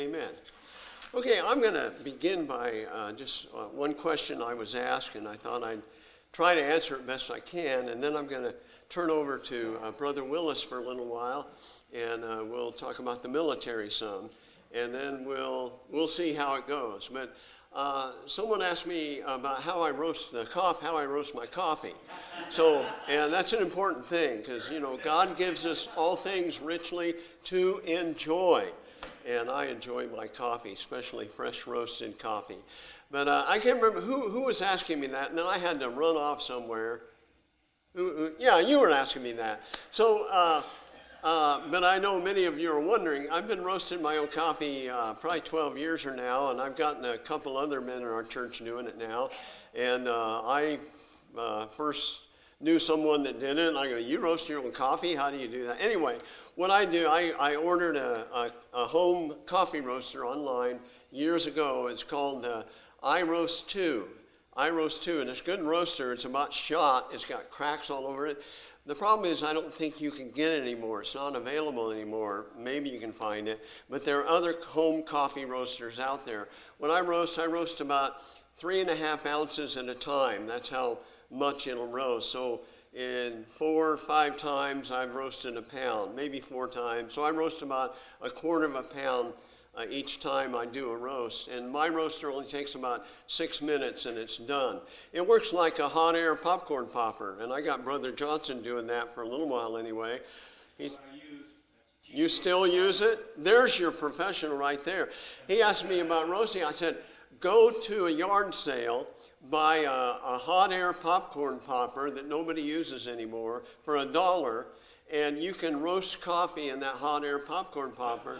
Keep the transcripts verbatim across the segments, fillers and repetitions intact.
Amen. Okay, I'm going to begin by uh, just uh, one question I was asked, and I thought I'd try to answer it best I can, and then I'm going to turn over to uh, Brother Willis for a little while, and uh, we'll talk about the military some, and then we'll we'll see how it goes. But uh, someone asked me about how I roast the coffee, how I roast my coffee. So, and that's an important thing, because you know God gives us all things richly to enjoy. And I enjoy my coffee, especially fresh roasted coffee. But uh, I can't remember who, who was asking me that, and then I had to run off somewhere. Who, who, yeah, you were asking me that. So, uh, uh, but I know many of you are wondering, I've been roasting my own coffee uh, probably twelve years or now, and I've gotten a couple other men in our church doing it now. And uh, I uh, first knew someone that did it, and I go, you roast your own coffee? How do you do that? Anyway, what I do, I, I ordered a, a, a home coffee roaster online years ago. It's called uh, iRoast two. iRoast two, and it's a good roaster. It's about shot. It's got cracks all over it. The problem is I don't think you can get it anymore. It's not available anymore. Maybe you can find it, but there are other home coffee roasters out there. When I roast, I roast about three and a half ounces at a time. That's how much it'll roast. So in four or five times I've roasted a pound, maybe four times. So I roast about a quarter of a pound uh, each time I do a roast. And my roaster only takes about six minutes and it's done. It works like a hot air popcorn popper. And I got Brother Johnson doing that for a little while anyway. He's, you still use it? There's your professional right there. He asked me about roasting. I said, go to a yard sale, buy a, a hot air popcorn popper that nobody uses anymore for a dollar, and you can roast coffee in that hot air popcorn popper.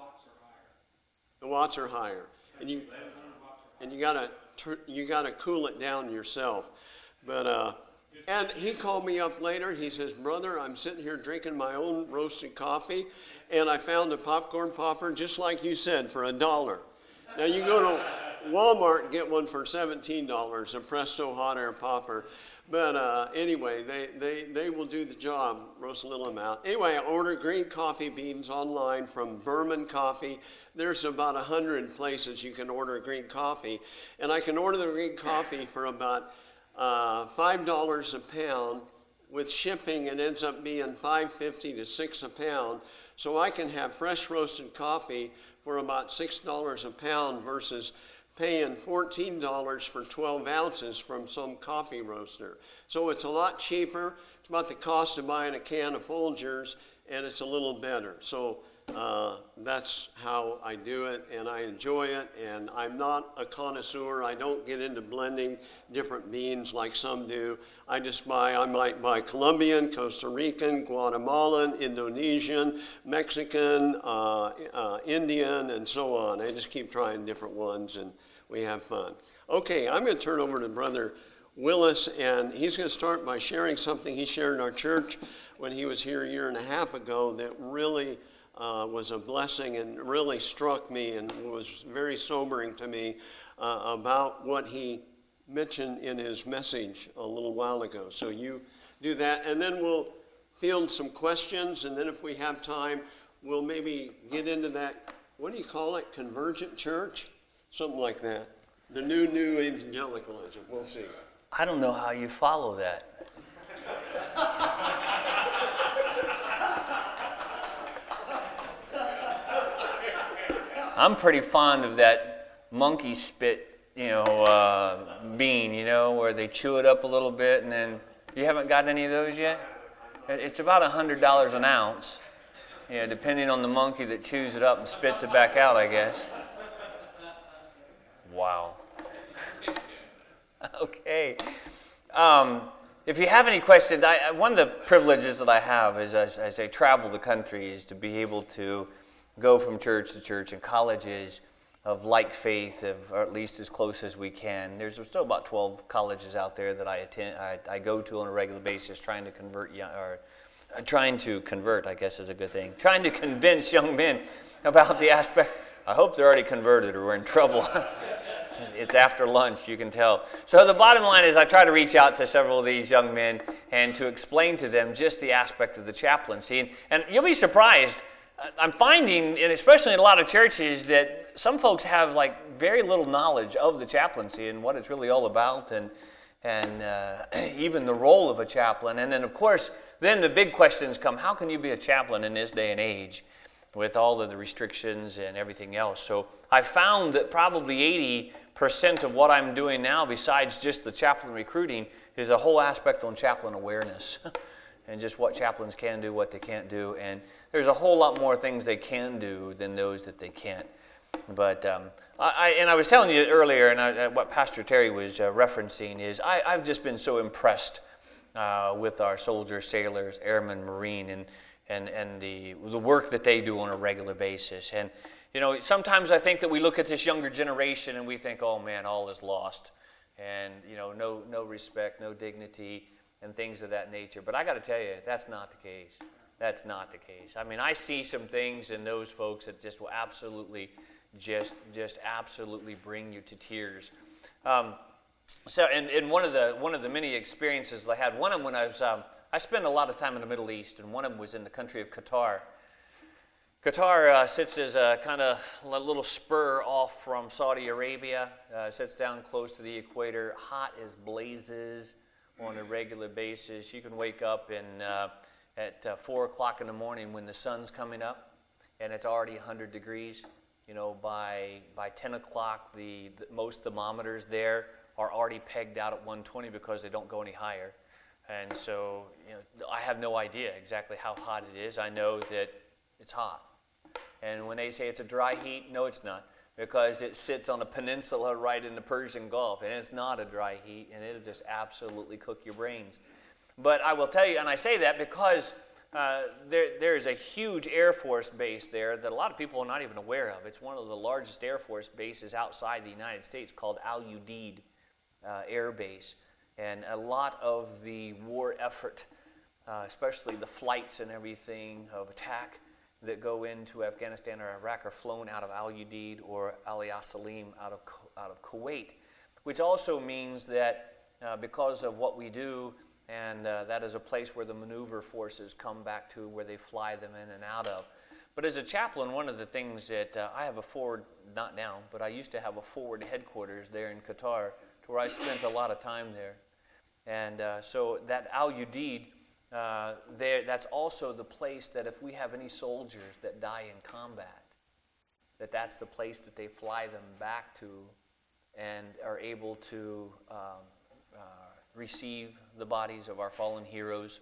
The watts are higher, and you and you gotta you gotta cool it down yourself. But uh, and he called me up later. He says, "Brother, I'm sitting here drinking my own roasted coffee, and I found a popcorn popper just like you said for a dollar." Now you go to Walmart and get one for seventeen dollars, a Presto hot air popper. But uh, anyway, they, they, they will do the job, roast a little amount. Anyway, I ordered green coffee beans online from Berman Coffee. There's about one hundred places you can order green coffee. And I can order the green coffee for about uh, five dollars a pound. With shipping, it ends up being five fifty to six a pound. So I can have fresh roasted coffee for about six dollars a pound versus paying fourteen dollars for twelve ounces from some coffee roaster. So it's a lot cheaper. It's about the cost of buying a can of Folgers, and it's a little better. So uh, that's how I do it, and I enjoy it. And I'm not a connoisseur. I don't get into blending different beans like some do. I just buy, I might buy Colombian, Costa Rican, Guatemalan, Indonesian, Mexican, uh, uh, Indian, and so on. I just keep trying different ones, and we have fun. Okay, I'm going to turn over to Brother Willis, and he's going to start by sharing something he shared in our church when he was here a year and a half ago that really uh, was a blessing and really struck me and was very sobering to me uh, about what he mentioned in his message a little while ago. So you do that, and then we'll field some questions, and then if we have time, we'll maybe get into that, what do you call it, convergent church? Something like that. The new, new evangelicalism. We'll see. I don't know how you follow that. I'm pretty fond of that monkey spit, you know, uh, bean, you know, where they chew it up a little bit, and then you haven't got any of those yet? It's about one hundred dollars an ounce, yeah, depending on the monkey that chews it up and spits it back out, I guess. Wow. Okay. Um, if you have any questions, I, one of the privileges that I have is as, as I travel the country is to be able to go from church to church and colleges of like faith, of, or at least as close as we can. There's still about twelve colleges out there that I attend, I, I go to on a regular basis, trying to convert young, or uh, trying to convert, I guess is a good thing, trying to convince young men about the aspect. I hope they're already converted or we're in trouble. It's after lunch, you can tell. So the bottom line is I try to reach out to several of these young men and to explain to them just the aspect of the chaplaincy. And, and you'll be surprised I'm finding, and especially in a lot of churches, that some folks have like very little knowledge of the chaplaincy and what it's really all about, and and uh, even the role of a chaplain. And then, of course, then the big questions come: how can you be a chaplain in this day and age, with all of the restrictions and everything else? So I found that probably eighty percent of what I'm doing now, besides just the chaplain recruiting, is a whole aspect on chaplain awareness. And just what chaplains can do, what they can't do. And there's a whole lot more things they can do than those that they can't. But, um, I, I, and I was telling you earlier, and I, what Pastor Terry was uh, referencing is, I, I've just been so impressed uh, with our soldiers, sailors, airmen, Marine, and, and, and the, the work that they do on a regular basis. And, you know, sometimes I think that we look at this younger generation and we think, oh man, all is lost. And, you know, no, no respect, no dignity, and things of that nature. But I got to tell you, that's not the case. That's not the case. I mean, I see some things in those folks that just will absolutely, just, just absolutely bring you to tears. Um, so, and, and one of the one of the many experiences I had, one of them when I was, um, I spent a lot of time in the Middle East, and one of them was in the country of Qatar. Qatar uh, sits as a kind of a little spur off from Saudi Arabia. Uh, sits down close to the equator, hot as blazes on a regular basis. You can wake up in, uh, at uh, four o'clock in the morning when the sun's coming up, and it's already one hundred degrees. You know, by by ten o'clock, the, the most thermometers there are already pegged out at one twenty because they don't go any higher. And so, you know, I have no idea exactly how hot it is. I know that it's hot. And when they say it's a dry heat, no, it's not, because it sits on a peninsula right in the Persian Gulf, and it's not a dry heat, and it'll just absolutely cook your brains. But I will tell you, and I say that because uh, there, there's a huge Air Force base there that a lot of people are not even aware of. It's one of the largest Air Force bases outside the United States, called Al Udeid uh, Air Base. And a lot of the war effort, uh, especially the flights and everything of attack that go into Afghanistan or Iraq, are flown out of Al Udeid or Al Salim out of out of Kuwait, which also means that uh, because of what we do, and uh, that is a place where the maneuver forces come back to, where they fly them in and out of. But as a chaplain, one of the things that uh, I have a forward, not now, but I used to have a forward headquarters there in Qatar, to where I spent a lot of time there. And uh, so that Al Udeid, Uh, there, that's also the place that if we have any soldiers that die in combat, that that's the place that they fly them back to and are able to um, uh, receive the bodies of our fallen heroes,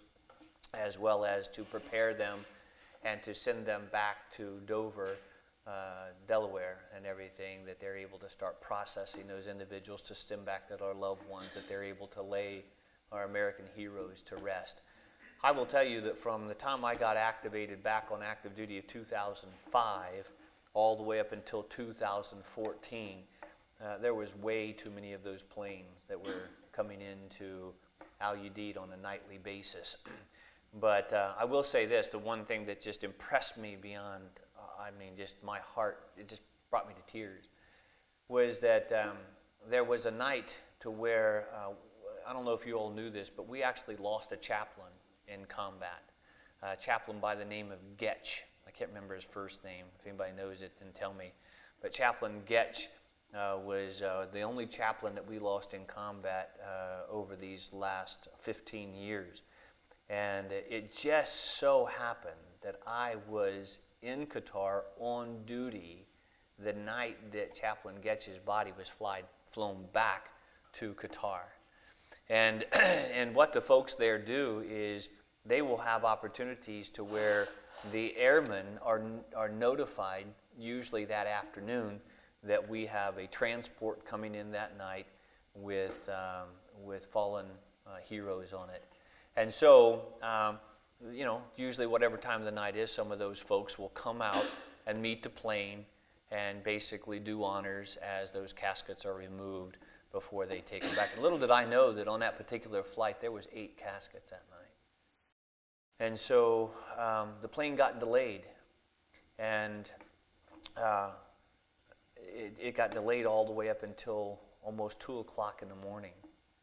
as well as to prepare them and to send them back to Dover, uh, Delaware, and everything, that they're able to start processing those individuals to send back to our loved ones, that they're able to lay our American heroes to rest. I will tell you that from the time I got activated back on active duty of two thousand five all the way up until two thousand fourteen, uh, there was way too many of those planes that were coming into Al Udeid on a nightly basis. But uh, I will say this, the one thing that just impressed me beyond, uh, I mean, just my heart, it just brought me to tears, was that um, there was a night to where, uh, I don't know if you all knew this, but we actually lost a chaplain in combat, a chaplain by the name of Getch. I can't remember his first name. If anybody knows it, then tell me. But Chaplain Getch uh, was uh, the only chaplain that we lost in combat uh, over these last fifteen years. And it just so happened that I was in Qatar on duty the night that Chaplain Getch's body was fly, flown back to Qatar. And, and what the folks there do is they will have opportunities to where the airmen are, are notified, usually that afternoon, that we have a transport coming in that night with, um, with fallen uh, heroes on it. And so, um, you know, usually whatever time of the night is, some of those folks will come out and meet the plane and basically do honors as those caskets are removed before they take them back. And little did I know that on that particular flight, there was eight caskets that night. And so um, the plane got delayed, and uh, it, it got delayed all the way up until almost two o'clock in the morning.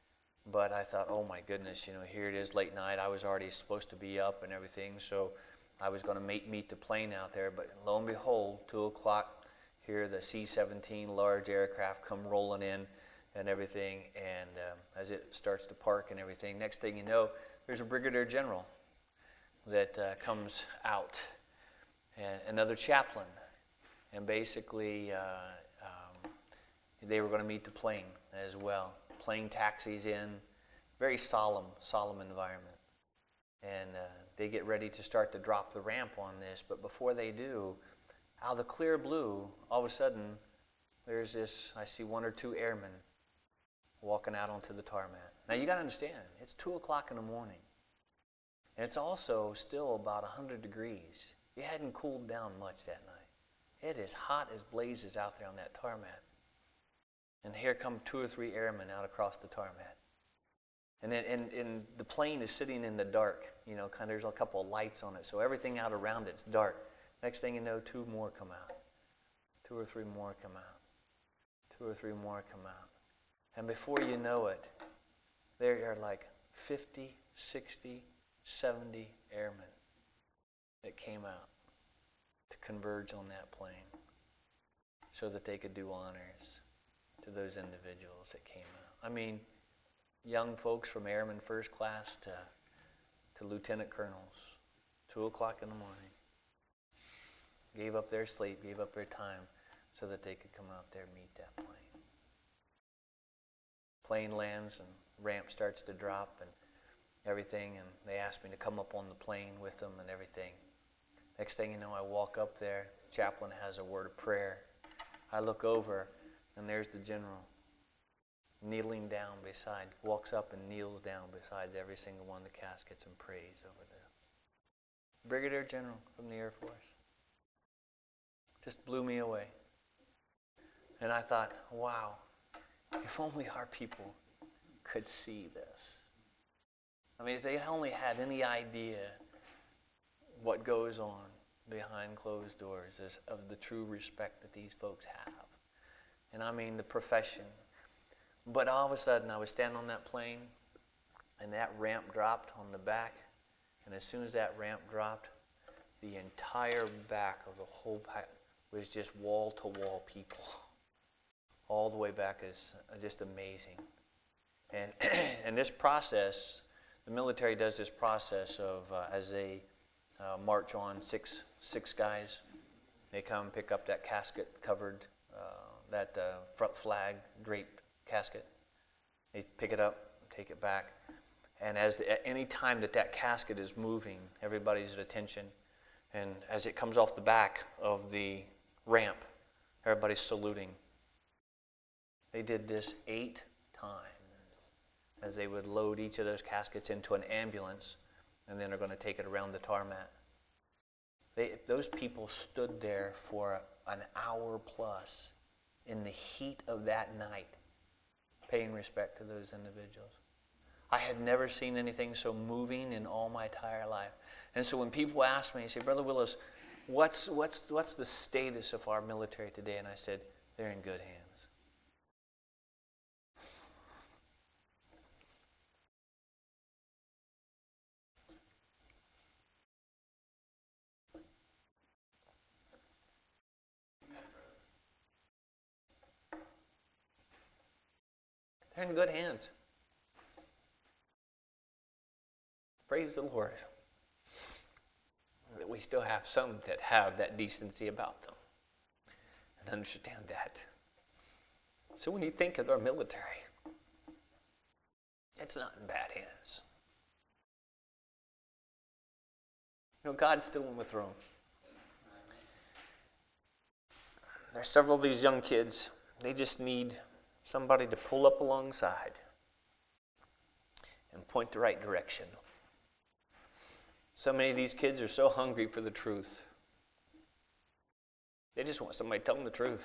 But I thought, oh my goodness, you know, here it is late night. I was already supposed to be up and everything. So I was going to meet, meet the plane out there, but lo and behold, two o'clock, here the C seventeen large aircraft come rolling in and everything, and um, as it starts to park and everything, next thing you know, there's a brigadier general that uh, comes out, and another chaplain, and basically uh, um, they were going to meet the plane as well. Plane taxis in, very solemn, solemn environment. And uh, they get ready to start to drop the ramp on this, but before they do, out of the clear blue, all of a sudden, there's this, I see one or two airmen walking out onto the tarmac. Now you got to understand, it's two o'clock in the morning. And it's also still about one hundred degrees. It hadn't cooled down much that night. It is hot as blazes out there on that tarmac. And here come two or three airmen out across the tarmac. And then and, and the plane is sitting in the dark. You know, kind of there's a couple of lights on it. So everything out around it's dark. Next thing you know, two more come out. Two or three more come out. Two or three more come out. And before you know it, there are like fifty, sixty, seventy airmen that came out to converge on that plane so that they could do honors to those individuals that came out. I mean, young folks from airman first class to, to lieutenant colonels, two o'clock in the morning, gave up their sleep, gave up their time so that they could come out there and meet that plane. Plane lands and ramp starts to drop and everything, and they asked me to come up on the plane with them and everything. Next thing you know, I walk up there, chaplain has a word of prayer. I look over, and there's the general kneeling down beside, walks up and kneels down beside every single one of the caskets and prays over them. Brigadier General from the Air Force. Just blew me away. And I thought, wow, if only our people could see this. I mean, if they only had any idea what goes on behind closed doors is of the true respect that these folks have. And I mean the profession. But all of a sudden, I was standing on that plane, and that ramp dropped on the back. And as soon as that ramp dropped, the entire back of the whole pack was just wall-to-wall people. All the way back is just amazing. And and this process, the military does this process of, uh, as they uh, march on six six guys, they come pick up that casket covered, uh, that uh, front flag draped casket. They pick it up, take it back. And as the, at any time that that casket is moving, everybody's at attention. And as it comes off the back of the ramp, everybody's saluting. They did this eight times as they would load each of those caskets into an ambulance, and then they're going to take it around the tarmac. They, those people stood there for an hour plus in the heat of that night, paying respect to those individuals. I had never seen anything so moving in all my entire life. And so when people ask me, they say, Brother Willis, what's, what's, what's the status of our military today? And I said, they're in good hands. They're in good hands. Praise the Lord that we still have some that have that decency about them and understand that. So when you think of our military, it's not in bad hands. You know, God's still on the throne. There's several of these young kids, they just need somebody to pull up alongside and point the right direction. So many of these kids are so hungry for the truth. They just want somebody to tell them the truth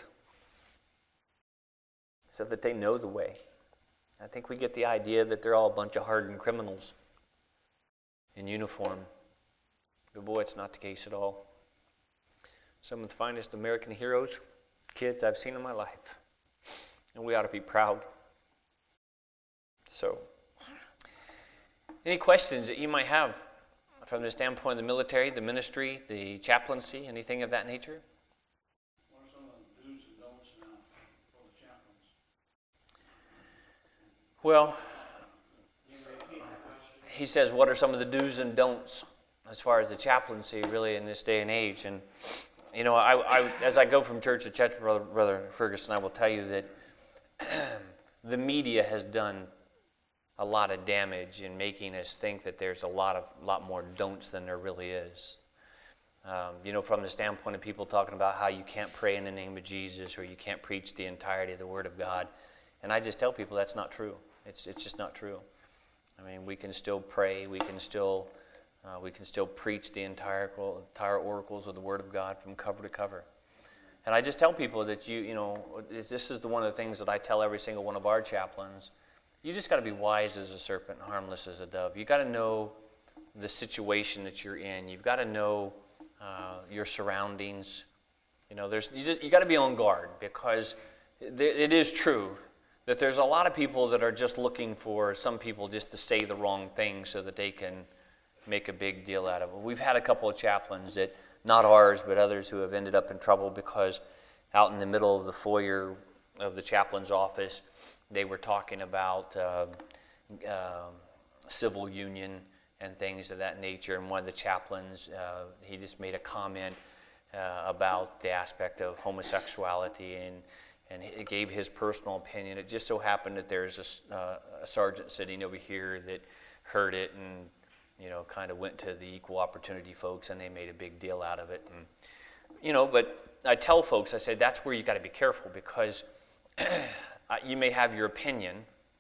so that they know the way. I think we get the idea that they're all a bunch of hardened criminals in uniform. But boy, it's not the case at all. Some of the finest American heroes, kids I've seen in my life. And we ought to be proud. So, any questions that you might have from the standpoint of the military, the ministry, the chaplaincy, anything of that nature? What are some of the do's and don'ts now for the chaplains? Well, he says, what are some of the do's and don'ts as far as the chaplaincy really in this day and age? And, you know, I, I as I go from church to church, Brother, Brother Ferguson, I will tell you that the media has done a lot of damage in making us think that there's a lot of lot more don'ts than there really is. Um, you know, from the standpoint of people talking about how you can't pray in the name of Jesus or you can't preach the entirety of the Word of God. And I just tell people that's not true. It's it's just not true. I mean, we can still pray. We can still uh, we can still preach the entire entire oracles of the Word of God from cover to cover. And I just tell people that you you know this is the one of the things that I tell every single one of our chaplains. You just got to be wise as a serpent, harmless as a dove. You got to know the situation that you're in. You've got to know uh, your surroundings. You know, there's you just you got to be on guard because th- it is true that there's a lot of people that are just looking for some people just to say the wrong thing so that they can make a big deal out of it. We've had a couple of chaplains that, not ours, but others who have ended up in trouble because out in the middle of the foyer of the chaplain's office, they were talking about uh, uh, civil union and things of that nature. And one of the chaplains, uh, he just made a comment uh, about the aspect of homosexuality and and he gave his personal opinion. It just so happened that there's a, uh, a sergeant sitting over here that heard it and, you know, kind of went to the equal opportunity folks and they made a big deal out of it. And, you know, but I tell folks, I said, that's where you got to be careful because you may have your opinion,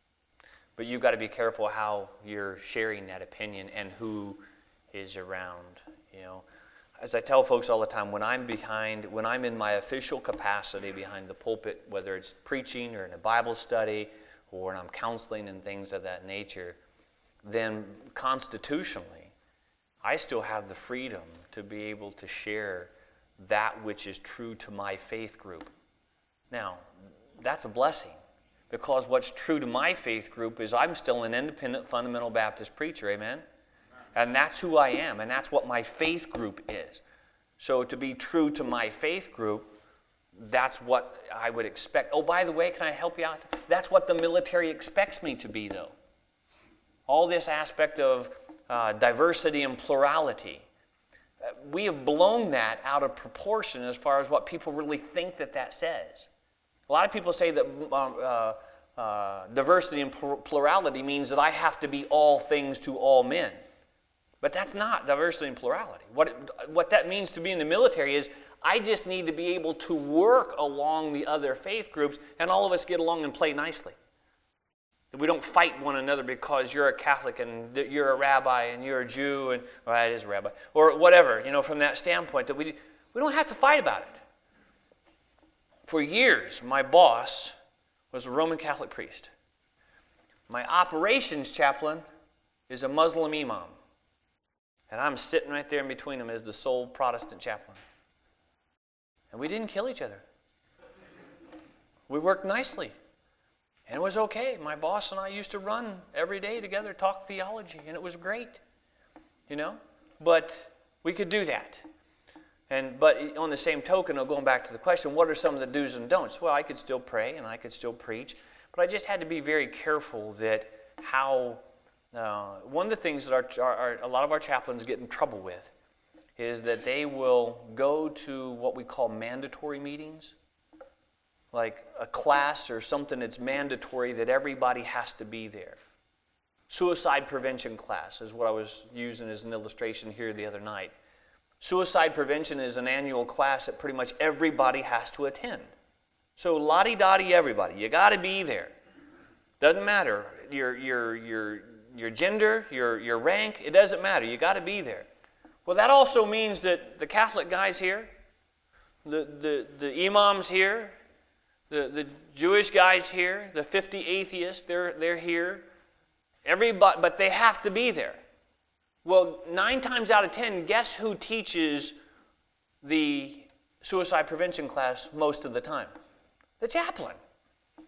but you've got to be careful how you're sharing that opinion and who is around, you know. As I tell folks all the time, when I'm behind, when I'm in my official capacity behind the pulpit, whether it's preaching or in a Bible study or when I'm counseling and things of that nature, then constitutionally, I still have the freedom to be able to share that which is true to my faith group. Now, that's a blessing because what's true to my faith group is I'm still an independent fundamental Baptist preacher, amen? And that's who I am, and that's what my faith group is. So to be true to my faith group, that's what I would expect. Oh, by the way, can I help you out? That's what the military expects me to be, though. All this aspect of uh, diversity and plurality. Uh, we have blown that out of proportion as far as what people really think that that says. A lot of people say that uh, uh, diversity and plurality means that I have to be all things to all men. But that's not diversity and plurality. What, it, what that means to be in the military is I just need to be able to work along the other faith groups and all of us get along and play nicely. We don't fight one another because you're a Catholic and you're a rabbi and you're a Jew and, well, it is a rabbi, or whatever, you know, from that standpoint, that we, we don't have to fight about it. For years, my boss was a Roman Catholic priest. My operations chaplain is a Muslim imam. And I'm sitting right there in between them as the sole Protestant chaplain. And we didn't kill each other. We worked nicely. And it was okay. My boss and I used to run every day together, talk theology, and it was great. You know? But we could do that. And but on the same token, going back to the question, what are some of the do's and don'ts? Well, I could still pray and I could still preach, but I just had to be very careful that how... Uh, one of the things that our, our, our, a lot of our chaplains get in trouble with is that they will go to what we call mandatory meetings, like a class or something that's mandatory that everybody has to be there. Suicide prevention class is what I was using as an illustration here the other night. Suicide prevention is an annual class that pretty much everybody has to attend. So lottie-dottie everybody, you got to be there. Doesn't matter your your your your gender, your your rank, it doesn't matter. You got to be there. Well, that also means that the Catholic guys here, the the the imams here, the the Jewish guys here, the fifty atheists, they're they're here. Everybody, but they have to be there. Well, nine times out of ten, guess who teaches the suicide prevention class most of the time? The chaplain.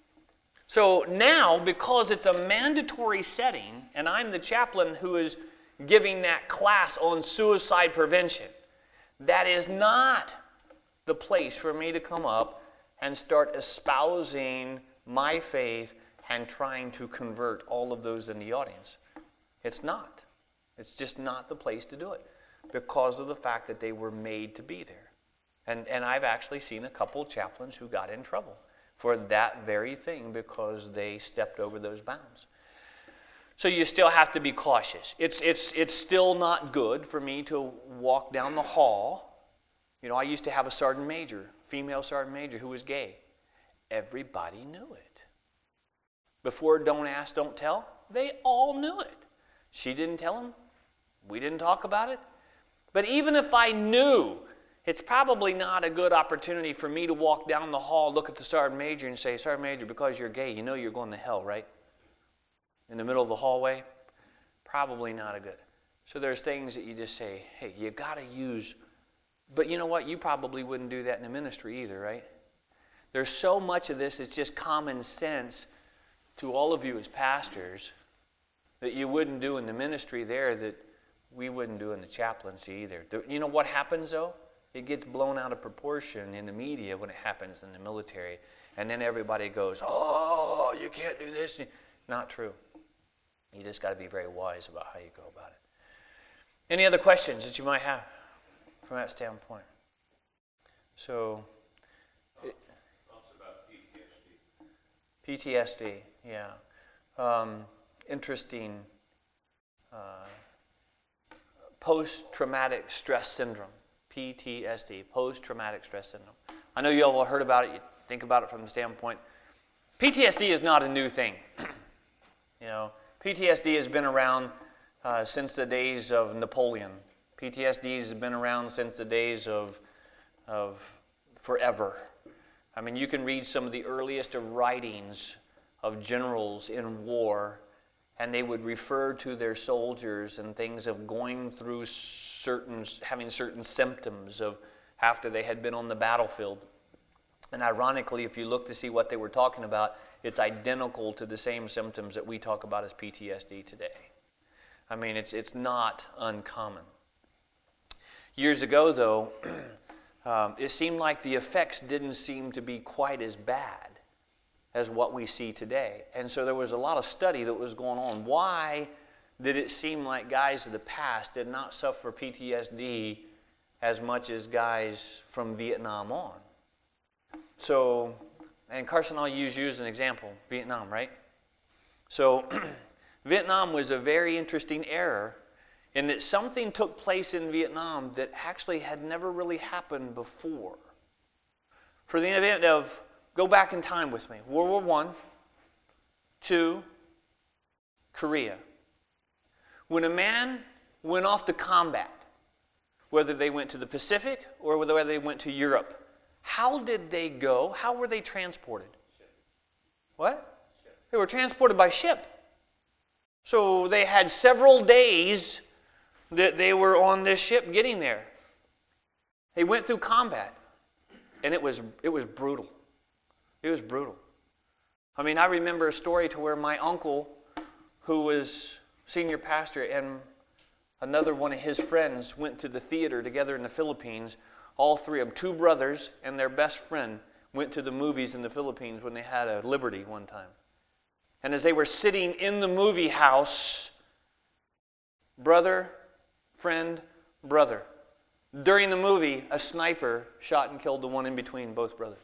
So now, because it's a mandatory setting, and I'm the chaplain who is giving that class on suicide prevention. That is not the place for me to come up and start espousing my faith and trying to convert all of those in the audience. It's not. It's just not the place to do it because of the fact that they were made to be there. And, and I've actually seen a couple of chaplains who got in trouble for that very thing because they stepped over those bounds. So you still have to be cautious. It's, it's, it's still not good for me to walk down the hall. You know, I used to have a sergeant major, female sergeant major, who was gay. Everybody knew it. Before Don't Ask, Don't Tell, they all knew it. She didn't tell them. We didn't talk about it. But even if I knew, it's probably not a good opportunity for me to walk down the hall, look at the sergeant major and say, Sergeant Major, because you're gay, you know you're going to hell, right? In the middle of the hallway? Probably not a good. So there's things that you just say, hey, you got to use. But you know what? You probably wouldn't do that in the ministry either, right? There's so much of this, it's just common sense to all of you as pastors that you wouldn't do in the ministry there that we wouldn't do in the chaplaincy either. You know what happens though? It gets blown out of proportion in the media when it happens in the military. And then everybody goes, oh, you can't do this. Not true. You just got to be very wise about how you go about it. Any other questions that you might have from that standpoint? So, it, Talks about P T S D. P T S D, yeah. Um, interesting. Uh, post-traumatic stress syndrome, P T S D, post-traumatic stress syndrome. I know you all have heard about it. You think about it from the standpoint. P T S D is not a new thing. You know, P T S D has been around uh, since the days of Napoleon. P T S D has been around since the days of, of forever. I mean, you can read some of the earliest of writings of generals in war, and they would refer to their soldiers and things of going through certain, having certain symptoms of after they had been on the battlefield. And ironically, if you look to see what they were talking about, it's identical to the same symptoms that we talk about as P T S D today. I mean, it's, it's not uncommon. Years ago, though, um, it seemed like the effects didn't seem to be quite as bad as what we see today. And so there was a lot of study that was going on. Why did it seem like guys of the past did not suffer P T S D as much as guys from Vietnam on? So, and Carson, I'll use you as an example, Vietnam, right? So, Vietnam was a very interesting era in that something took place in Vietnam that actually had never really happened before. For the event of, go back in time with me, World War One, Two, Korea. When a man went off to combat, whether they went to the Pacific or whether they went to Europe, how did they go? How were they transported? Ship. What? Ship. They were transported by ship. So they had several days that they were on this ship getting there. They went through combat, and it was it was brutal. It was brutal. I mean, I remember a story to where my uncle, who was senior pastor, and another one of his friends went to the theater together in the Philippines. All three of them, two brothers and their best friend, went to the movies in the Philippines when they had a Liberty one time. And as they were sitting in the movie house, brother, friend, brother. During the movie, a sniper shot and killed the one in between both brothers.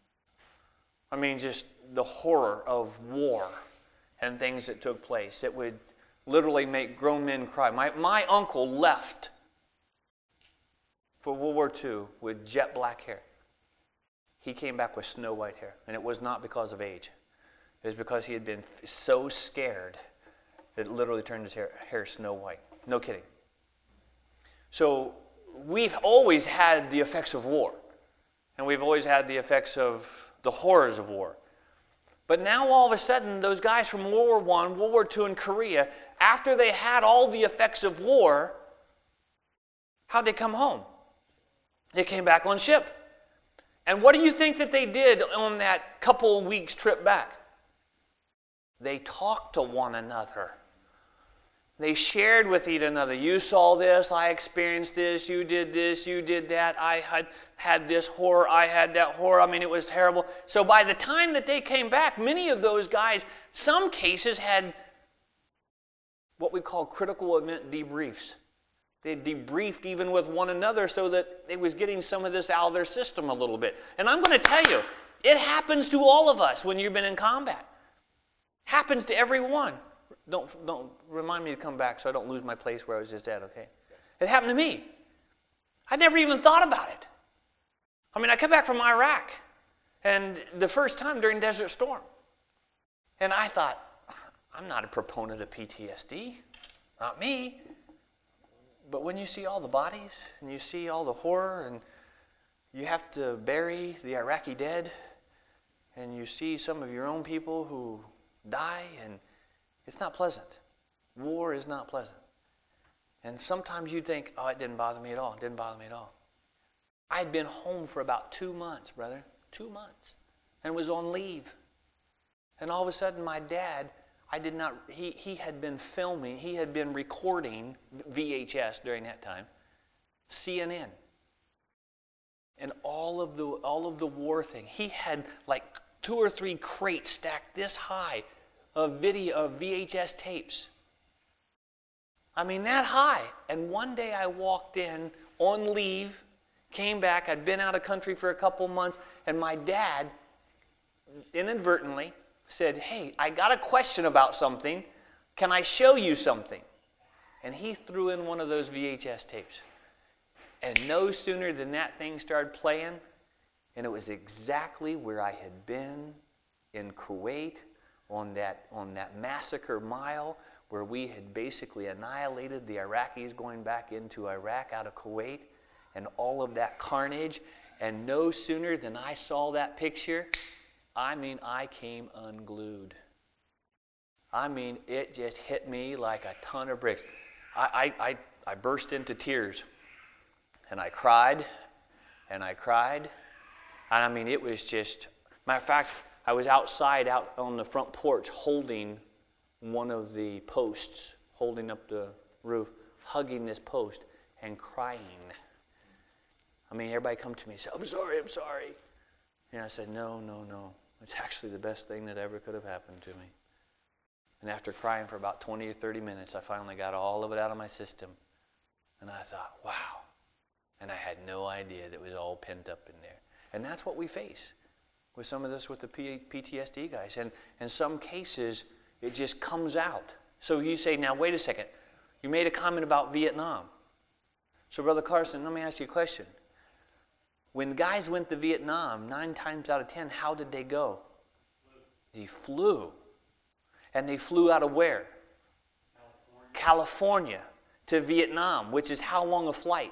I mean, just the horror of war and things that took place. It would literally make grown men cry. My, my uncle left for World War Two with jet black hair. He came back with snow white hair, and it was not because of age. It was because he had been so scared that it literally turned his hair, hair snow white. No kidding. So we've always had the effects of war, and we've always had the effects of the horrors of war. But now all of a sudden, those guys from World War One, World War Two, and Korea, after they had all the effects of war, how'd they come home? They came back on ship. And what do you think that they did on that couple weeks trip back? They talked to one another. They shared with each another. You saw this, I experienced this, you did this, you did that, I had had this horror, I had that horror. I mean, it was terrible. So by the time that they came back, many of those guys, some cases had what we call critical event debriefs. They debriefed even with one another so that they was getting some of this out of their system a little bit. And I'm going to tell you, it happens to all of us when you've been in combat. Happens to everyone. Don't, don't remind me to come back so I don't lose my place where I was just at, okay? It happened to me. I never even thought about it. I mean, I came back from Iraq, and the first time during Desert Storm. And I thought, I'm not a proponent of P T S D. Not me. But when you see all the bodies, and you see all the horror, and you have to bury the Iraqi dead, and you see some of your own people who die, and it's not pleasant. War is not pleasant. And sometimes you think, oh, it didn't bother me at all. It didn't bother me at all. I'd been home for about two months, brother. Two months. And was on leave. And all of a sudden, my dad, I did not, he, he had been filming, he had been recording V H S during that time, C N N. And all of the, all of the war thing. He had like two or three crates stacked this high of video, of V H S tapes. I mean, that high. And one day I walked in on leave, came back, I'd been out of country for a couple months, and my dad inadvertently said, hey, I got a question about something. Can I show you something? And he threw in one of those V H S tapes. And no sooner than that thing started playing, and it was exactly where I had been in Kuwait, on that, on that massacre mile where we had basically annihilated the Iraqis going back into Iraq out of Kuwait, and all of that carnage. And no sooner than I saw that picture, I mean, I came unglued. I mean, it just hit me like a ton of bricks. I, I, I, I burst into tears, and I cried, and I cried. And I mean, it was just, matter of fact, I was outside, out on the front porch, holding one of the posts, holding up the roof, hugging this post, and crying. I mean, everybody come to me and said, I'm sorry, I'm sorry. And I said, no, no, no. It's actually the best thing that ever could have happened to me. And after crying for about twenty or thirty minutes, I finally got all of it out of my system. And I thought, wow. And I had no idea that it was all pent up in there. And that's what we face with some of this with the P T S D guys. And in some cases, it just comes out. So you say, now wait a second. You made a comment about Vietnam. So Brother Carson, let me ask you a question. When guys went to Vietnam, nine times out of ten, how did they go? They flew. And they flew out of where? California. California to Vietnam, which is how long a flight?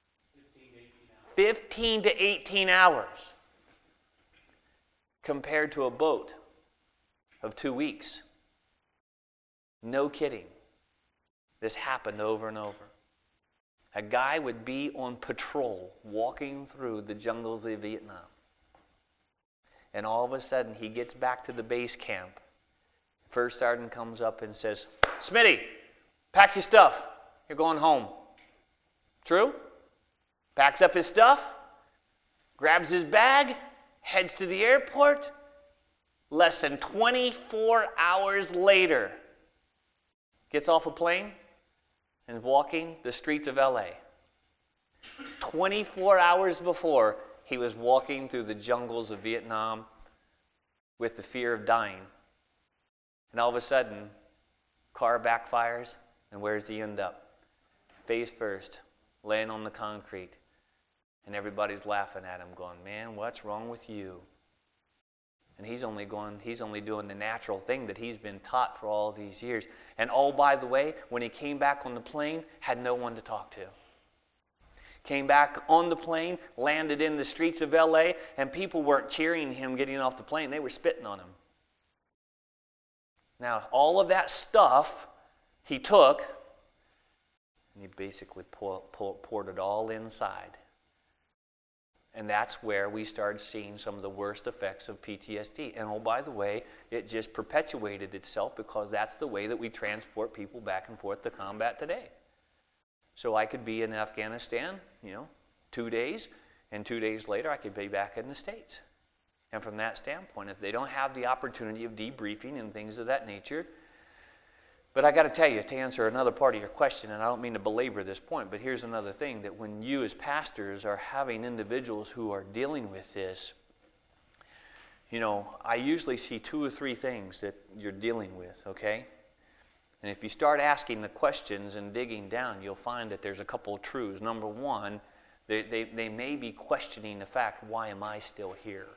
fifteen to eighteen hours. Compared to a boat of two weeks. No kidding. This happened over and over. A guy would be on patrol walking through the jungles of Vietnam. And all of a sudden he gets back to the base camp. First sergeant comes up and says, Smitty, pack your stuff. You're going home. True? Packs up his stuff, grabs his bag, heads to the airport. Less than twenty-four hours later, gets off a plane and walking the streets of L A. twenty-four hours before, he was walking through the jungles of Vietnam with the fear of dying. And all of a sudden, car backfires, and where does he end up? Face first, laying on the concrete. And everybody's laughing at him, going, man, what's wrong with you? And he's only going, he's only doing the natural thing that he's been taught for all these years. And oh, by the way, when he came back on the plane, had no one to talk to. Came back on the plane, landed in the streets of L A, and people weren't cheering him getting off the plane. They were spitting on him. Now, all of that stuff he took, and he basically pour, pour, poured it all inside. And that's where we started seeing some of the worst effects of P T S D. And oh, by the way, it just perpetuated itself because that's the way that we transport people back and forth to combat today. So I could be in Afghanistan, you know, two days, and two days later I could be back in the States. And from that standpoint, if they don't have the opportunity of debriefing and things of that nature, but I got to tell you, to answer another part of your question, and I don't mean to belabor this point, but here's another thing, that when you as pastors are having individuals who are dealing with this, you know, I usually see two or three things that you're dealing with, okay? And if you start asking the questions and digging down, you'll find that there's a couple of truths. Number one, they, they, they may be questioning the fact, why am I still here?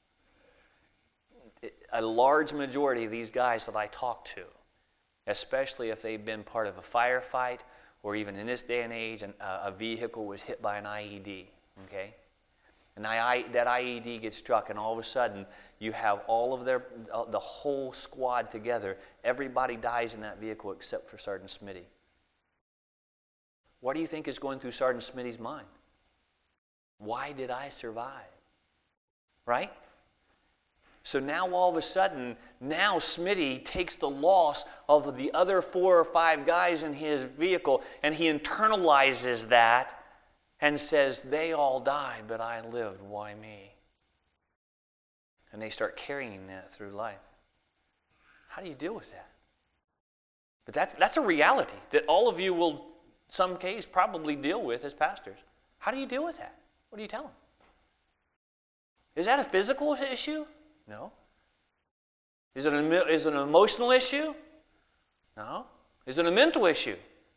A large majority of these guys that I talk to, especially if they've been part of a firefight, or even in this day and age, an, uh, a vehicle was hit by an I E D, okay? And I, that I E D gets struck, and all of a sudden, you have all of their, uh, the whole squad together. Everybody dies in that vehicle except for Sergeant Smitty. What do you think is going through Sergeant Smitty's mind? Why did I survive? Right? So now all of a sudden, now Smitty takes the loss of the other four or five guys in his vehicle, and he internalizes that and says, they all died, but I lived, why me? And they start carrying that through life. How do you deal with that? But that's, that's a reality that all of you will, some case, probably deal with as pastors. How do you deal with that? What do you tell them? Is that a physical issue? No. Is it, a, is it an emotional issue? No. Is it a mental issue?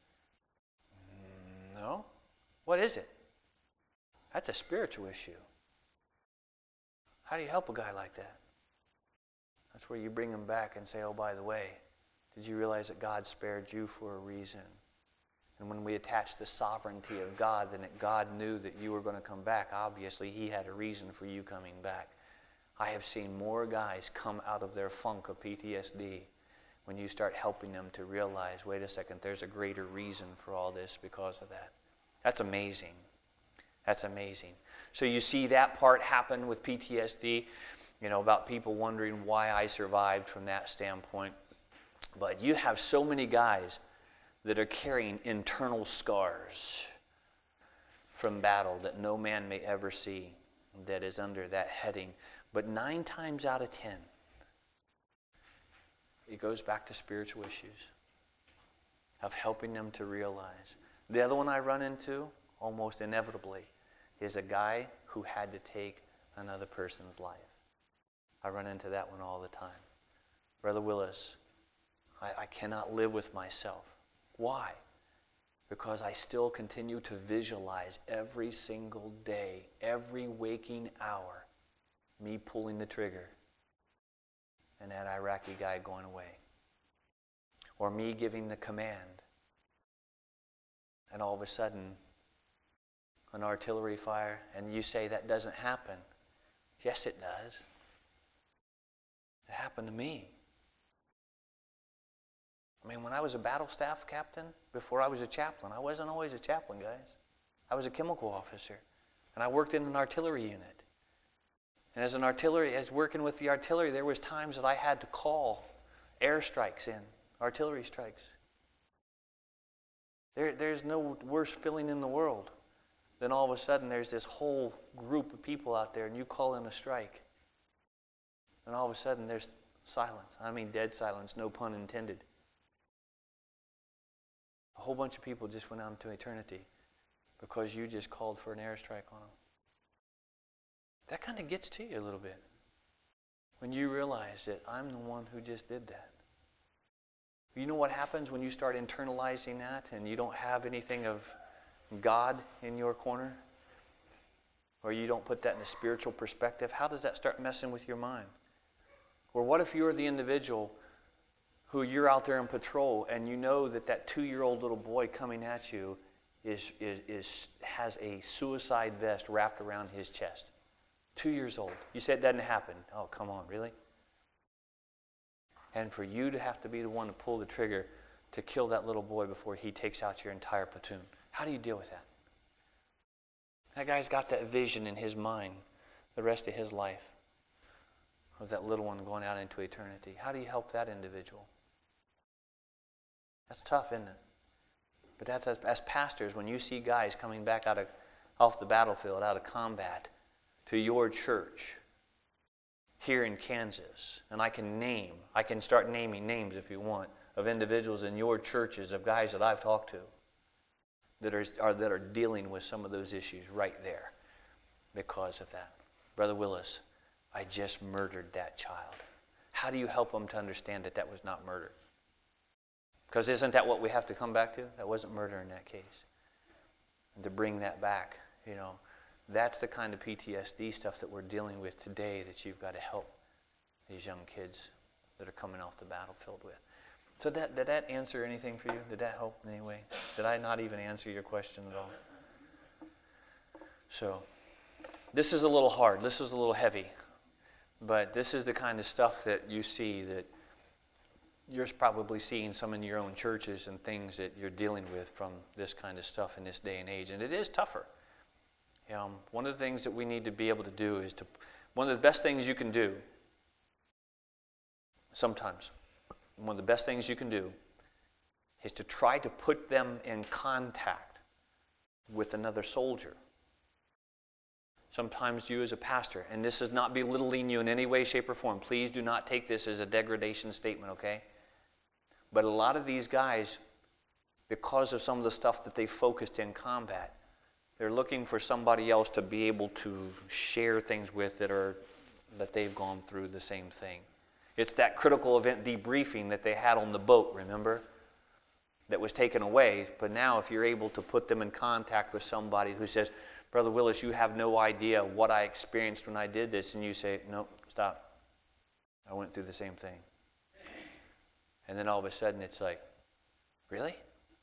No. What is it? That's a spiritual issue. How do you help a guy like that? That's where you bring him back and say, oh, by the way, did you realize that God spared you for a reason? And when we attach the sovereignty of God, then that God knew that you were going to come back. Obviously, he had a reason for you coming back. I have seen more guys come out of their funk of P T S D when you start helping them to realize, wait a second, there's a greater reason for all this because of that. That's amazing. That's amazing. So you see that part happen with P T S D, you know, about people wondering why I survived from that standpoint. But you have so many guys that are carrying internal scars from battle that no man may ever see, that is under that heading. But nine times out of ten, it goes back to spiritual issues of helping them to realize. The other one I run into, almost inevitably, is a guy who had to take another person's life. I run into that one all the time. Brother Willis, I, I cannot live with myself. Why? Because I still continue to visualize every single day, every waking hour, me pulling the trigger and that Iraqi guy going away. Or me giving the command and all of a sudden an artillery fire, and you say that doesn't happen. Yes, it does. It happened to me. I mean, when I was a battle staff captain, before I was a chaplain, I wasn't always a chaplain, guys. I was a chemical officer, and I worked in an artillery unit. And as an artillery, as working with the artillery, there was times that I had to call airstrikes in, artillery strikes. There, there's no worse feeling in the world than all of a sudden there's this whole group of people out there and you call in a strike. And all of a sudden there's silence. I mean dead silence, no pun intended. A whole bunch of people just went out into eternity because you just called for an airstrike on them. That kind of gets to you a little bit when you realize that I'm the one who just did that. You know what happens when you start internalizing that and you don't have anything of God in your corner? Or you don't put that in a spiritual perspective? How does that start messing with your mind? Or what if you're the individual who you're out there in patrol and you know that that two-year-old little boy coming at you is, is, is has a suicide vest wrapped around his chest? Two years old. You said it doesn't happen. Oh, come on, really? And for you to have to be the one to pull the trigger to kill that little boy before he takes out your entire platoon. How do you deal with that? That guy's got that vision in his mind the rest of his life of that little one going out into eternity. How do you help that individual? That's tough, isn't it? But that's as, as pastors, when you see guys coming back out of off the battlefield, out of combat, to your church here in Kansas, and I can name, I can start naming names if you want, of individuals in your churches, of guys that I've talked to that are, are that are dealing with some of those issues right there because of that. Brother Willis, I just murdered that child. How do you help them to understand that that was not murder? Because isn't that what we have to come back to? That wasn't murder in that case. And to bring that back, you know, that's the kind of P T S D stuff that we're dealing with today that you've got to help these young kids that are coming off the battlefield with. So that, did that answer anything for you? Did that help in any way? Did I not even answer your question at all? So this is a little hard. This is a little heavy. But this is the kind of stuff that you see that you're probably seeing some in your own churches and things that you're dealing with from this kind of stuff in this day and age. And it is tougher. Um, one of the things that we need to be able to do is to, one of the best things you can do, sometimes, one of the best things you can do is to try to put them in contact with another soldier. Sometimes you as a pastor, and this is not belittling you in any way, shape, or form. Please do not take this as a degradation statement, okay? But a lot of these guys, because of some of the stuff that they focused in combat, they're looking for somebody else to be able to share things with that are that they've gone through the same thing. It's that critical event debriefing that they had on the boat, remember? That was taken away. But now if you're able to put them in contact with somebody who says, Brother Willis, you have no idea what I experienced when I did this. And you say, no, stop. I went through the same thing. And then all of a sudden it's like, really?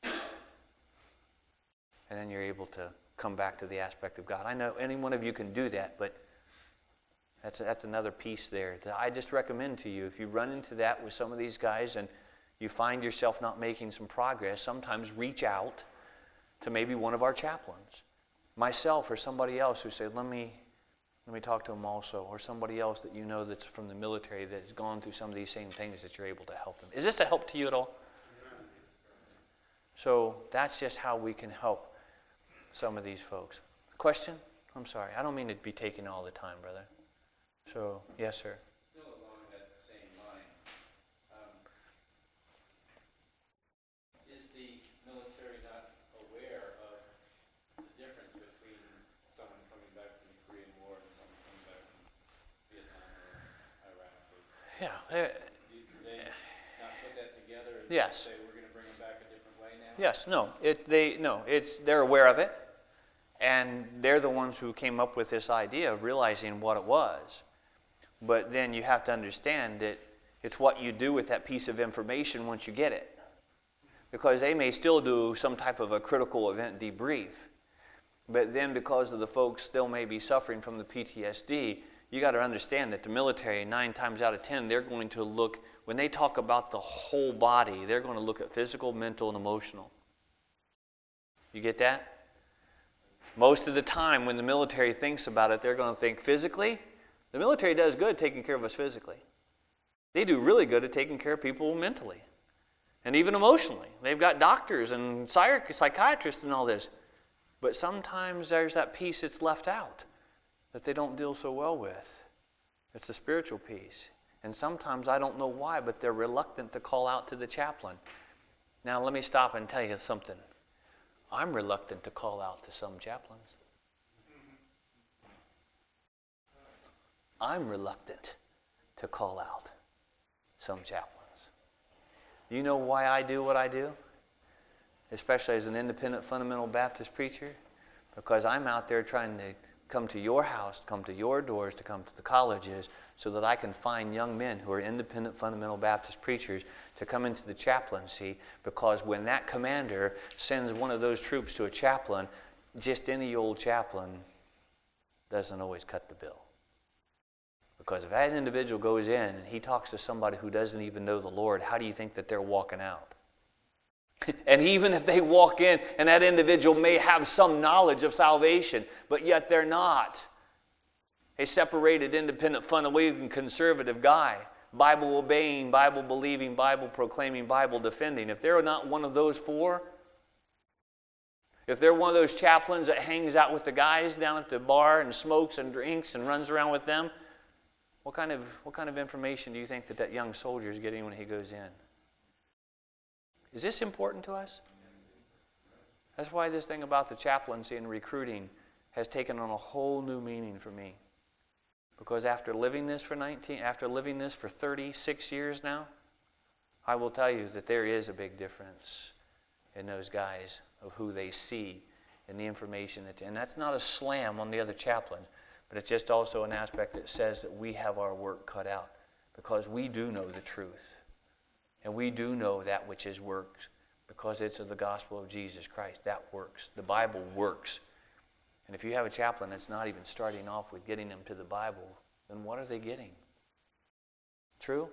And then you're able to come back to the aspect of God. I know any one of you can do that, but that's, that's another piece there. I just recommend to you, if you run into that with some of these guys and you find yourself not making some progress, sometimes reach out to maybe one of our chaplains. Myself or somebody else who say, let me let me talk to them also, or somebody else that you know that's from the military that has gone through some of these same things that you're able to help them. Is this a help to you at all? So that's just how we can help some of these folks. Question? I'm sorry. I don't mean to be taking all the time, brother. So, yes, sir. Still along that same line, um, is the military not aware of the difference between someone coming back from the Korean War and someone coming back from Vietnam or Iraq? Or, Yeah. do, do they not put that together and Yes. say we're going to bring them back a different way now? Yes. No. It. They. No. It's. They're aware of it, and they're the ones who came up with this idea of realizing what it was. But then you have to understand that it's what you do with that piece of information once you get it. Because they may still do some type of a critical event debrief. But then because of the folks still may be suffering from the P T S D, you got to understand that the military, nine times out of ten, they're going to look, when they talk about the whole body, they're going to look at physical, mental, and emotional. You get that? Most of the time when the military thinks about it, they're going to think physically. The military does good taking care of us physically. They do really good at taking care of people mentally and even emotionally. They've got doctors and psych- psychiatrists and all this. But sometimes there's that piece that's left out that they don't deal so well with. It's the spiritual piece. And sometimes I don't know why, but they're reluctant to call out to the chaplain. Now let me stop and tell you something. I'm reluctant to call out to some chaplains. I'm reluctant to call out some chaplains. Do you know why I do what I do? Especially as an independent fundamental Baptist preacher? Because I'm out there trying to come to your house, come to your doors, to come to the colleges, so that I can find young men who are independent fundamental Baptist preachers to come into the chaplaincy, because when that commander sends one of those troops to a chaplain, just any old chaplain doesn't always cut the bill. Because if that individual goes in and he talks to somebody who doesn't even know the Lord, how do you think that they're walking out? And even if they walk in and that individual may have some knowledge of salvation, but yet they're not a separated, independent, fun-believing, conservative guy, Bible-obeying, Bible-believing, Bible-proclaiming, Bible-defending. If they're not one of those four, if they're one of those chaplains that hangs out with the guys down at the bar and smokes and drinks and runs around with them, what kind of, what kind of information do you think that that young soldier is getting when he goes in? Is this important to us? That's why this thing about the chaplaincy and recruiting has taken on a whole new meaning for me. Because after living this for nineteen, after living this for thirty-six years now, I will tell you that there is a big difference in those guys of who they see and the information that, and that's not a slam on the other chaplains, but it's just also an aspect that says that we have our work cut out because we do know the truth. And we do know that which is works because it's of the gospel of Jesus Christ. That works. The Bible works. And if you have a chaplain that's not even starting off with getting them to the Bible, then what are they getting? True?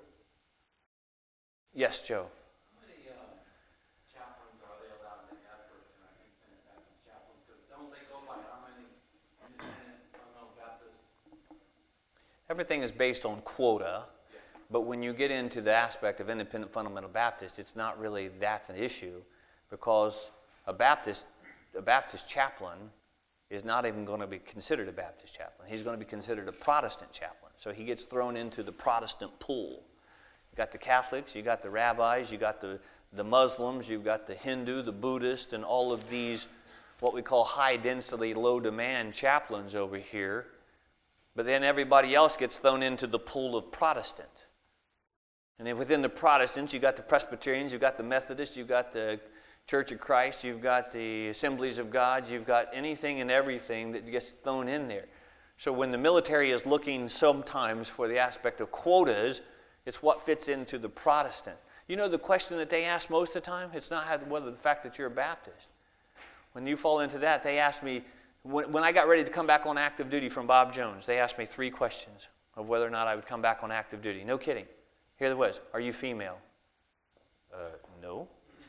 Yes, Joe. How many uh, chaplains are they allowed to have for independent Baptist chaplains? Because don't they go by how many independent fundamental Baptists? Everything is based on quota. But when you get into the aspect of independent fundamental Baptist, it's not really that's an issue because a Baptist, a Baptist chaplain is not even going to be considered a Baptist chaplain. He's going to be considered a Protestant chaplain. So he gets thrown into the Protestant pool. You got the Catholics, you got the rabbis, you got the, the Muslims, you've got the Hindu, the Buddhist, and all of these what we call high-density, low-demand chaplains over here. But then everybody else gets thrown into the pool of Protestant. And then within the Protestants, you've got the Presbyterians, you've got the Methodists, you've got the Church of Christ, you've got the Assemblies of God, you've got anything and everything that gets thrown in there. So when the military is looking sometimes for the aspect of quotas, it's what fits into the Protestant. You know the question that they ask most of the time? It's not whether the fact that you're a Baptist. When you fall into that, they ask me, when, when I got ready to come back on active duty from Bob Jones, they asked me three questions of whether or not I would come back on active duty. No kidding. Here it was. Are you female? Uh, no.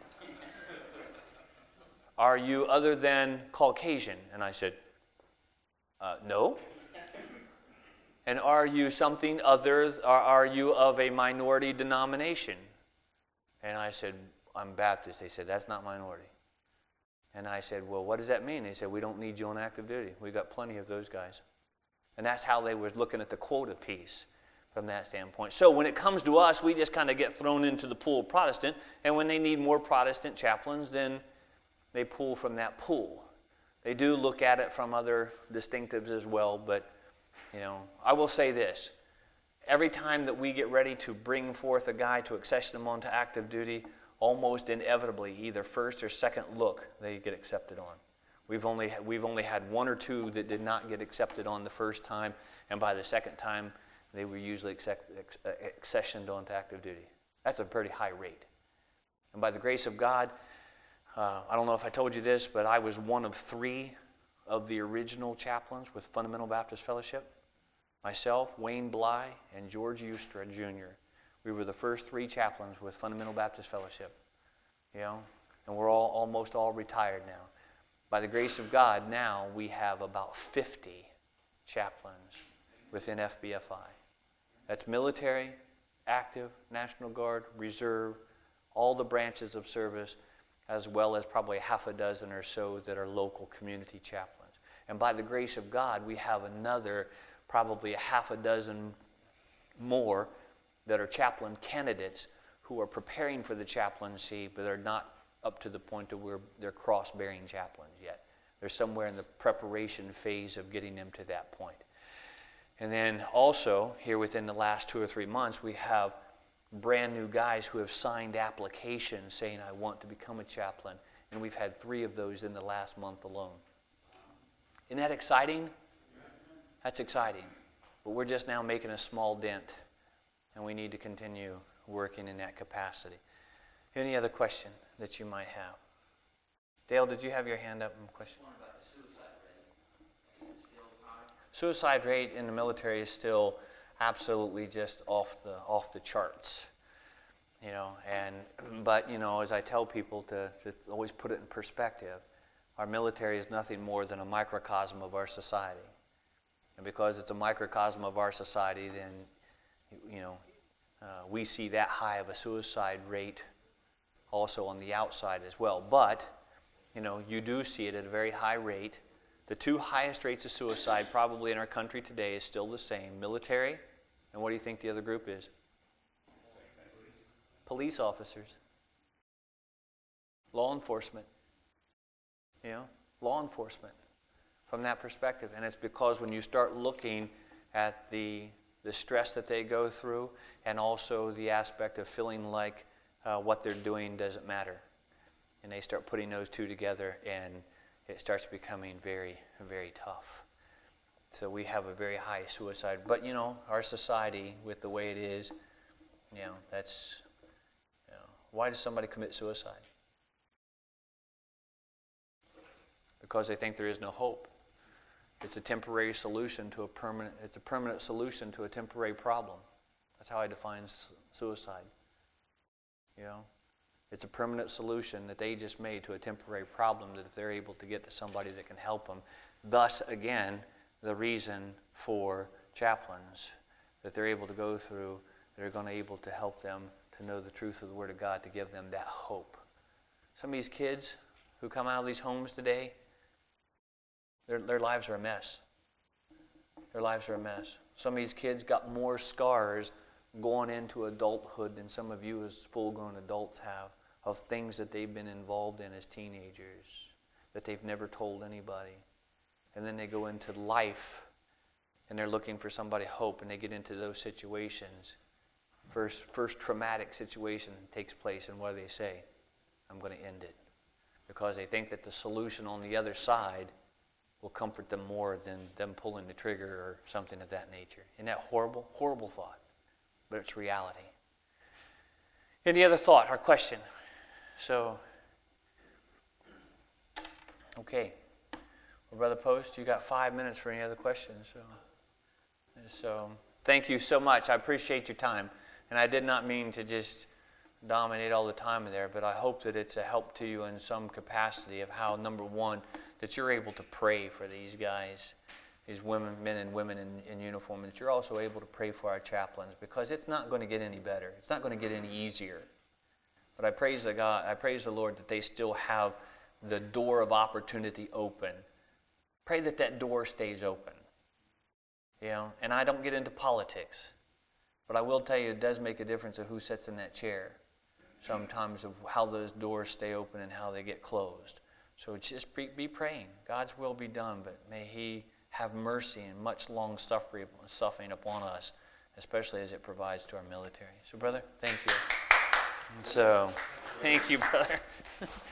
Are you other than Caucasian? And I said, uh, no. And are you something other, or are you of a minority denomination? And I said, I'm Baptist. They said, that's not minority. And I said, well, what does that mean? They said, we don't need you on active duty. We've got plenty of those guys. And that's how they were looking at the quota piece from that standpoint. So when it comes to us, we just kind of get thrown into the pool of Protestant, and when they need more Protestant chaplains, then they pull from that pool. They do look at it from other distinctives as well, but, you know, I will say this. Every time that we get ready to bring forth a guy to accession him onto active duty, almost inevitably, either first or second look, they get accepted on. We've only, we've only had one or two that did not get accepted on the first time, and by the second time, they were usually accessioned onto active duty. That's a pretty high rate. And by the grace of God, uh, I don't know if I told you this, but I was one of three of the original chaplains with Fundamental Baptist Fellowship. Myself, Wayne Bly, and George Eustra, Junior We were the first three chaplains with Fundamental Baptist Fellowship. You know, and we're all almost all retired now. By the grace of God, now we have about fifty chaplains within F B F I. That's military, active, National Guard, Reserve, all the branches of service, as well as probably half a dozen or so that are local community chaplains. And by the grace of God, we have another probably a half a dozen more that are chaplain candidates who are preparing for the chaplaincy, but they're not up to the point of where they're cross-bearing chaplains yet. They're somewhere in the preparation phase of getting them to that point. And then also, here within the last two or three months, we have brand new guys who have signed applications saying, I want to become a chaplain. And we've had three of those in the last month alone. Isn't that exciting? That's exciting. But we're just now making a small dent. And we need to continue working in that capacity. Any other question that you might have? Dale, did you have your hand up? Question? Suicide rate in the military is still absolutely just off the off the charts. You know, and but you know, as I tell people to, to always put it in perspective, our military is nothing more than a microcosm of our society. And because it's a microcosm of our society, then, you know, uh, we see that high of a suicide rate also on the outside as well. But, you know, you do see it at a very high rate. The two highest rates of suicide probably in our country today is still the same, military, and what do you think the other group is? Police officers. Law enforcement. You know, law enforcement from that perspective. And it's because when you start looking at the, the stress that they go through and also the aspect of feeling like uh, what they're doing doesn't matter. And they start putting those two together and it starts becoming very, very tough. So we have a very high suicide. But, you know, our society with the way it is, you know, that's, you know, why does somebody commit suicide? Because they think there is no hope. It's a temporary solution to a permanent, it's a permanent solution to a temporary problem. That's how I define suicide. You know, it's a permanent solution that they just made to a temporary problem that if they're able to get to somebody that can help them. Thus, again, the reason for chaplains, that they're able to go through, that are going to be able to help them to know the truth of the Word of God, to give them that hope. Some of these kids who come out of these homes today, Their, their lives are a mess. Their lives are a mess. Some of these kids got more scars going into adulthood than some of you as full-grown adults have of things that they've been involved in as teenagers that they've never told anybody. And then they go into life and they're looking for somebody hope and they get into those situations. First, first traumatic situation takes place and what do they say? I'm going to end it. Because they think that the solution on the other side will comfort them more than them pulling the trigger or something of that nature. Isn't that horrible? Horrible thought. But it's reality. Any other thought or question? So, okay. Well, Brother Post, you got five minutes for any other questions. So, so thank you so much. I appreciate your time. And I did not mean to just dominate all the time in there, but I hope that it's a help to you in some capacity of how, number one, that you're able to pray for these guys, these women, men and women in, in uniform, that you're also able to pray for our chaplains, because it's not going to get any better. It's not going to get any easier. But I praise the God, I praise the Lord that they still have the door of opportunity open. Pray that that door stays open. You know, and I don't get into politics, but I will tell you it does make a difference of who sits in that chair sometimes, of how those doors stay open and how they get closed. So just be, be praying. God's will be done, but may He have mercy and much long suffering, suffering upon us, especially as it provides to our military. So, brother, thank you. So, thank you, brother.